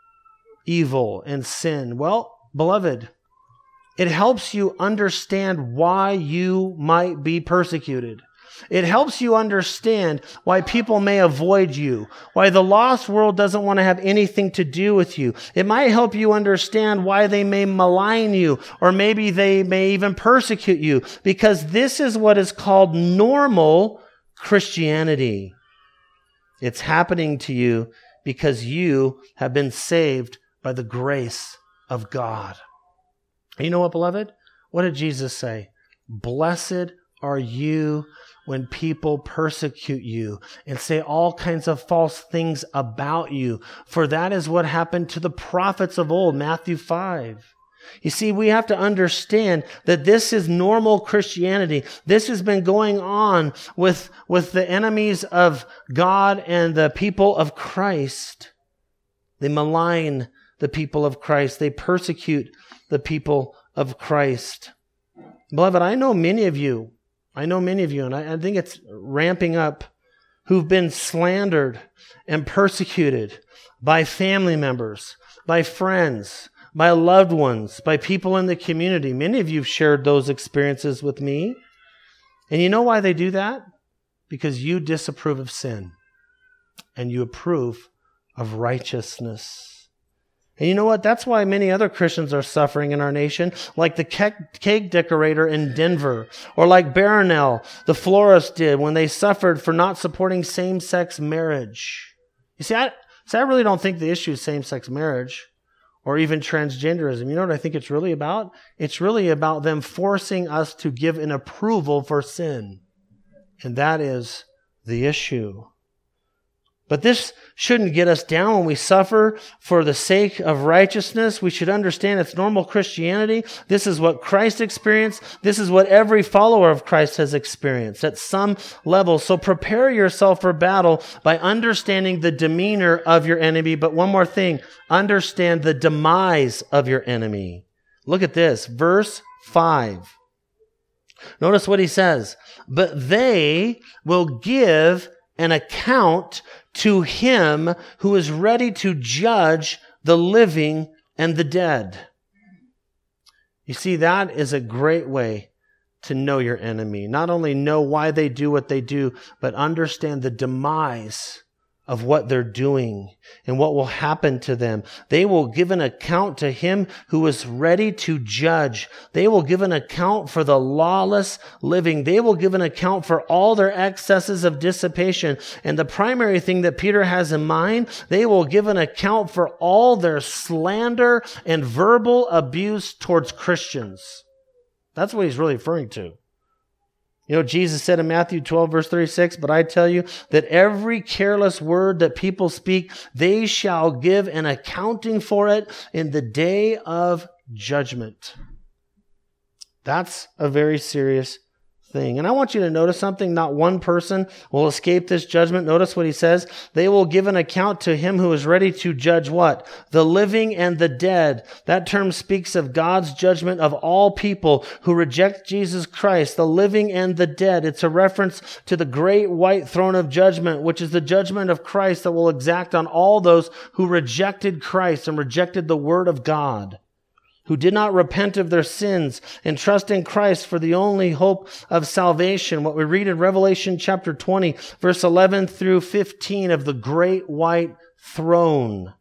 evil and sin? Well, beloved, it helps you understand why you might be persecuted. It helps you understand why people may avoid you, why the lost world doesn't want to have anything to do with you. It might help you understand why they may malign you, or maybe they may even persecute you, because this is what is called normal Christianity. It's happening to you because you have been saved by the grace of God. You know what, beloved? What did Jesus say? Blessed are you when people persecute you and say all kinds of false things about you, for that is what happened to the prophets of old, Matthew five. You see, we have to understand that this is normal Christianity. This has been going on with, with the enemies of God and the people of Christ. They malign the people of Christ. They persecute the people of Christ. Beloved, I know many of you, I know many of you, and I, I think it's ramping up, who've been slandered and persecuted by family members, by friends, by loved ones, by people in the community. Many of you have shared those experiences with me. And you know why they do that? Because you disapprove of sin and you approve of righteousness. And you know what? That's why many other Christians are suffering in our nation, like the cake decorator in Denver, or like Barronelle, the florist, did when they suffered for not supporting same-sex marriage. You see, I, see, I really don't think the issue is same-sex marriage or even transgenderism. You know what I think it's really about? It's really about them forcing us to give an approval for sin. And that is the issue. But this shouldn't get us down when we suffer for the sake of righteousness. We should understand it's normal Christianity. This is what Christ experienced. This is what every follower of Christ has experienced at some level. So prepare yourself for battle by understanding the demeanor of your enemy. But one more thing, understand the demise of your enemy. Look at this, verse five. Notice what he says. But they will give an account to him who is ready to judge the living and the dead. You see, that is a great way to know your enemy. Not only know why they do what they do, but understand the demise of what they're doing and what will happen to them. They will give an account to him who is ready to judge. They will give an account for the lawless living. They will give an account for all their excesses of dissipation. And the primary thing that Peter has in mind, they will give an account for all their slander and verbal abuse towards Christians. That's what he's really referring to. You know, Jesus said in Matthew twelve, verse thirty-six, but I tell you that every careless word that people speak, they shall give an accounting for it in the day of judgment. That's a very serious thing. And I want you to notice something. Not one person will escape this judgment. Notice what he says. They will give an account to him who is ready to judge what? The living and the dead. That term speaks of God's judgment of all people who reject Jesus Christ, the living and the dead. It's a reference to the great white throne of judgment, which is the judgment of Christ that will exact on all those who rejected Christ and rejected the word of God, who did not repent of their sins and trust in Christ for the only hope of salvation. What we read in Revelation chapter twenty, verse eleven through fifteen of the great white throne.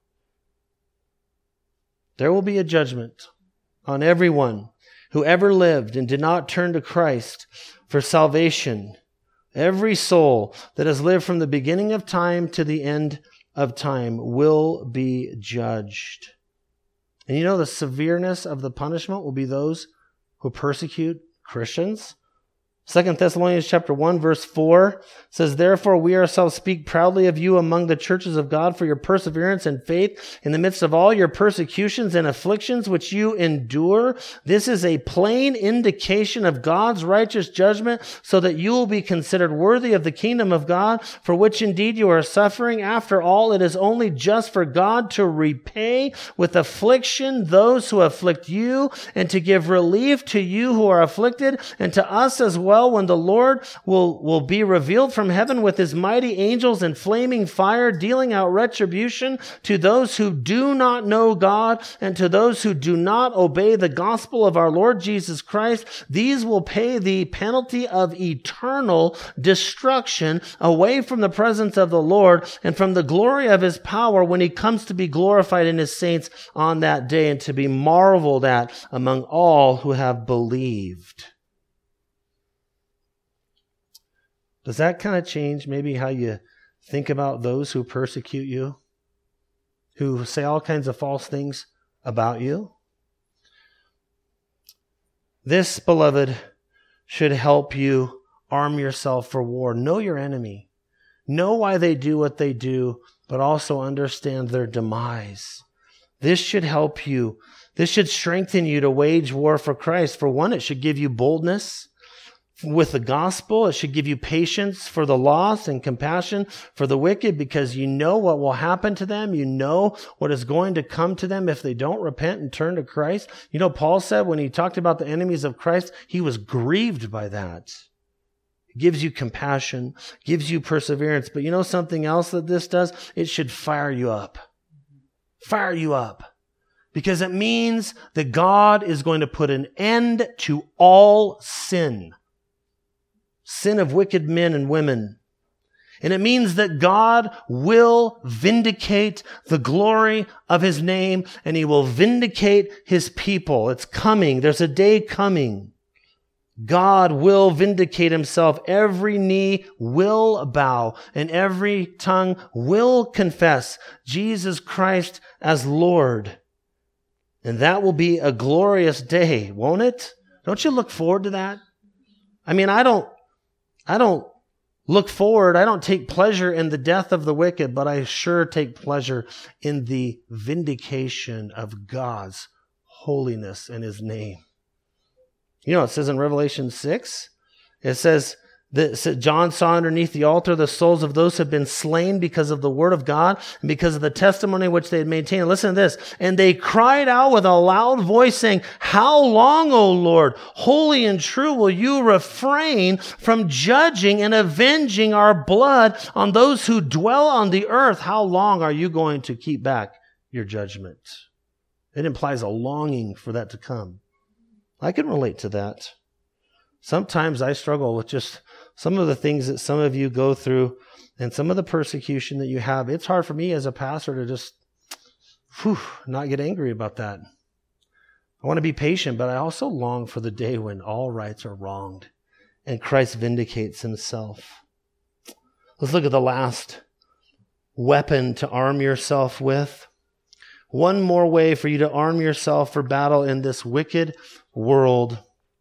There will be a judgment on everyone who ever lived and did not turn to Christ for salvation. Every soul that has lived from the beginning of time to the end of time will be judged. And you know the severeness of the punishment will be those who persecute Christians. Second Thessalonians chapter one, verse four says, therefore we ourselves speak proudly of you among the churches of God for your perseverance and faith in the midst of all your persecutions and afflictions which you endure. This is a plain indication of God's righteous judgment, so that you will be considered worthy of the kingdom of God, for which indeed you are suffering. After all, it is only just for God to repay with affliction those who afflict you, and to give relief to you who are afflicted, and to us as well, well when the Lord will, will be revealed from heaven with his mighty angels in flaming fire, dealing out retribution to those who do not know God and to those who do not obey the gospel of our Lord Jesus Christ. These will pay the penalty of eternal destruction away from the presence of the Lord and from the glory of his power when he comes to be glorified in his saints on that day and to be marveled at among all who have believed. Does that kind of change maybe how you think about those who persecute you, who say all kinds of false things about you? This, beloved, should help you arm yourself for war. Know your enemy. Know why they do what they do, but also understand their demise. This should help you. This should strengthen you to wage war for Christ. For one, it should give you boldness with the gospel. It should give you patience for the lost and compassion for the wicked, because you know what will happen to them. You know what is going to come to them if they don't repent and turn to Christ. You know, Paul said when he talked about the enemies of Christ, he was grieved by that. It gives you compassion, gives you perseverance. But you know something else that this does? It should fire you up. Fire you up. Because it means that God is going to put an end to all sin. Sin of wicked men and women. And it means that God will vindicate the glory of his name, and he will vindicate his people. It's coming. There's a day coming. God will vindicate himself. Every knee will bow, and every tongue will confess Jesus Christ as Lord. And that will be a glorious day, won't it? Don't you look forward to that? I mean, I don't, I don't look forward. I don't take pleasure in the death of the wicked, but I sure take pleasure in the vindication of God's holiness and his name. You know, it says in Revelation six, it says that John saw underneath the altar the souls of those who have been slain because of the word of God and because of the testimony which they had maintained. Listen to this. And they cried out with a loud voice saying, "How long, O Lord, holy and true, will you refrain from judging and avenging our blood on those who dwell on the earth? How long are you going to keep back your judgment?" It implies a longing for that to come. I can relate to that. Sometimes I struggle with just some of the things that some of you go through and some of the persecution that you have. It's hard for me as a pastor to just whew, not get angry about that. I want to be patient, but I also long for the day when all rights are wronged and Christ vindicates himself. Let's look at the last weapon to arm yourself with. One more way for you to arm yourself for battle in this wicked world.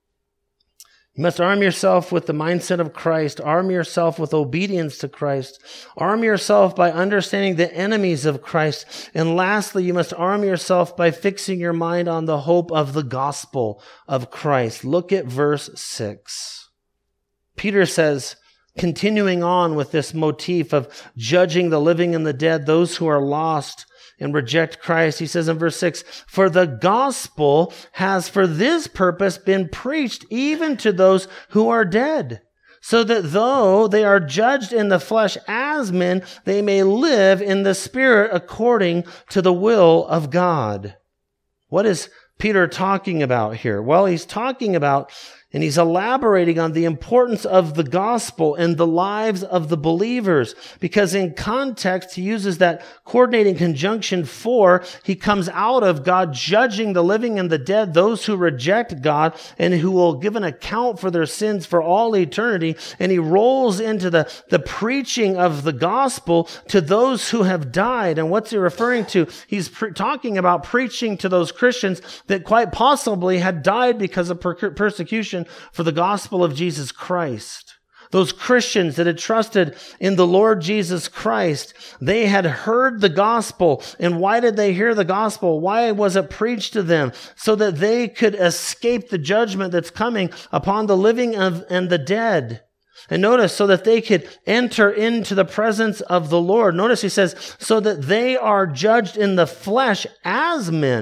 You must arm yourself with the mindset of Christ. Arm yourself with obedience to Christ. Arm yourself by understanding the enemies of Christ. And lastly, you must arm yourself by fixing your mind on the hope of the gospel of Christ. Look at verse six. Peter says, continuing on with this motif of judging the living and the dead, those who are lost and reject Christ, he says in verse six, "For the gospel has for this purpose been preached even to those who are dead, so that though they are judged in the flesh as men, they may live in the spirit according to the will of God." What is Peter talking about here? Well, he's talking about and he's elaborating on the importance of the gospel in the lives of the believers. Because in context, he uses that coordinating conjunction for, he comes out of God judging the living and the dead, those who reject God and who will give an account for their sins for all eternity. And he rolls into the, the preaching of the gospel to those who have died. And what's he referring to? He's pre- talking about preaching to those Christians that quite possibly had died because of per- persecution for the gospel of Jesus Christ. Those Christians that had trusted in the Lord Jesus Christ, they had heard the gospel. And why did they hear the gospel? Why was it preached to them? So that they could escape the judgment that's coming upon the living and the dead. And notice, so that they could enter into the presence of the Lord. Notice he says, so that they are judged in the flesh as men,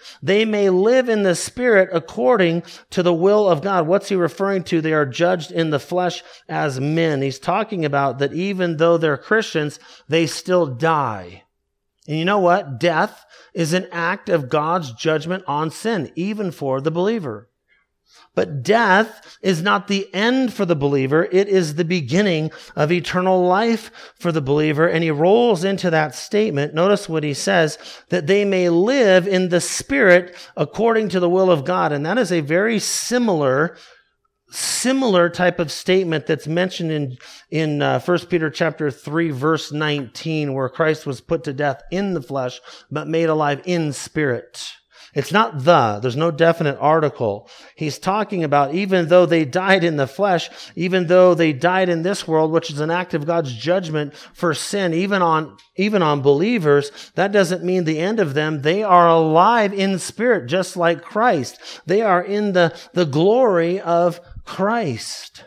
They may live in the Spirit according to the will of God. What's he referring to? They are judged in the flesh as men. He's talking about that even though they're Christians, they still die. And you know what? Death is an act of God's judgment on sin, even for the believer. But death is not the end for the believer. It is the beginning of eternal life for the believer. And he rolls into that statement. Notice what he says, that they may live in the Spirit according to the will of God. And that is a very similar, similar type of statement that's mentioned in, in uh, First Peter chapter three, verse nineteen, where Christ was put to death in the flesh, but made alive in spirit. It's not the, there's no definite article. He's talking about even though they died in the flesh, even though they died in this world, which is an act of God's judgment for sin, even on, even on believers, that doesn't mean the end of them. They are alive in spirit, just like Christ. They are in the, the glory of Christ.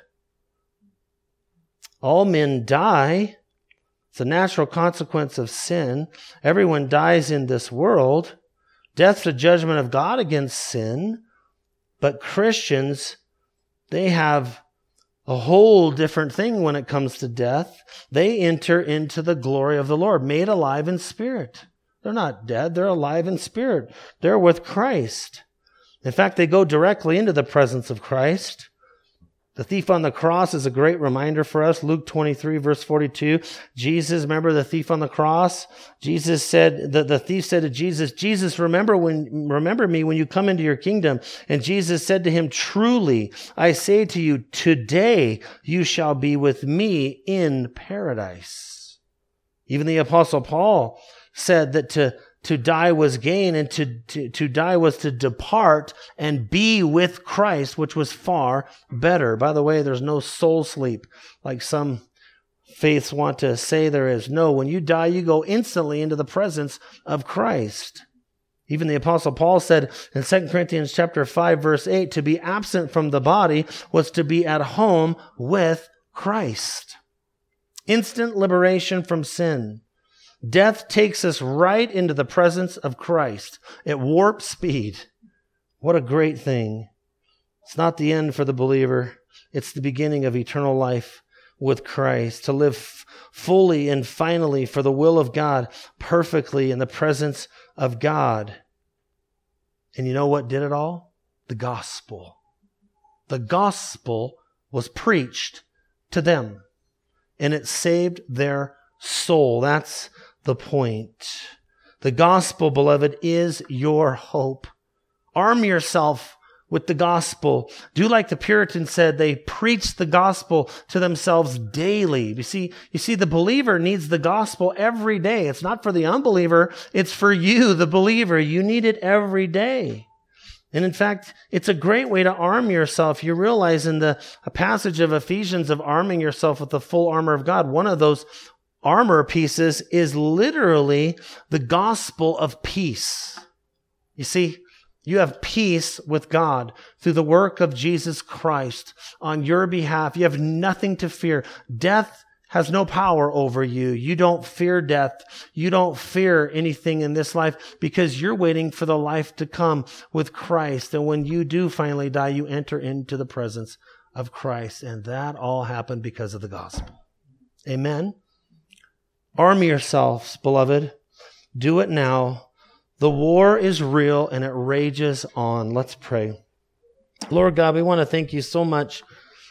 All men die. It's a natural consequence of sin. Everyone dies in this world. Death's a judgment of God against sin, but Christians, they have a whole different thing when it comes to death. They enter into the glory of the Lord, made alive in spirit. They're not dead, they're alive in spirit. They're with Christ. In fact, they go directly into the presence of Christ. The thief on the cross is a great reminder for us. Luke twenty-three, verse forty-two. Jesus, remember the thief on the cross? Jesus said, the, the thief said to Jesus, Jesus, remember when, remember me when you come into your kingdom. And Jesus said to him, truly, I say to you, today you shall be with me in paradise. Even the Apostle Paul said that to To die was gain, and to, to, to die was to depart and be with Christ, which was far better. By the way, there's no soul sleep like some faiths want to say there is. No, when you die, you go instantly into the presence of Christ. Even the Apostle Paul said in Second Corinthians chapter five, verse eight, to be absent from the body was to be at home with Christ. Instant liberation from sin. Death takes us right into the presence of Christ at warp speed. What a great thing. It's not the end for the believer. It's the beginning of eternal life with Christ, to live f- fully and finally for the will of God, perfectly in the presence of God. And you know what did it all? The gospel. The gospel was preached to them, and it saved their soul. That's the point. The gospel, beloved, is your hope. Arm yourself with the gospel. Do like the Puritans said, they preach the gospel to themselves daily. You see, you see, the believer needs the gospel every day. It's not for the unbeliever. It's for you, the believer. You need it every day. And in fact, it's a great way to arm yourself. You realize in the a passage of Ephesians of arming yourself with the full armor of God, one of those armor pieces is literally the gospel of peace. You see, you have peace with God through the work of Jesus Christ on your behalf. You have nothing to fear. Death has no power over you. You don't fear death. You don't fear anything in this life because you're waiting for the life to come with Christ. And when you do finally die, you enter into the presence of Christ. And that all happened because of the gospel. Amen. Arm yourselves, beloved. Do it now. The war is real and it rages on. Let's pray. Lord God, we want to thank you so much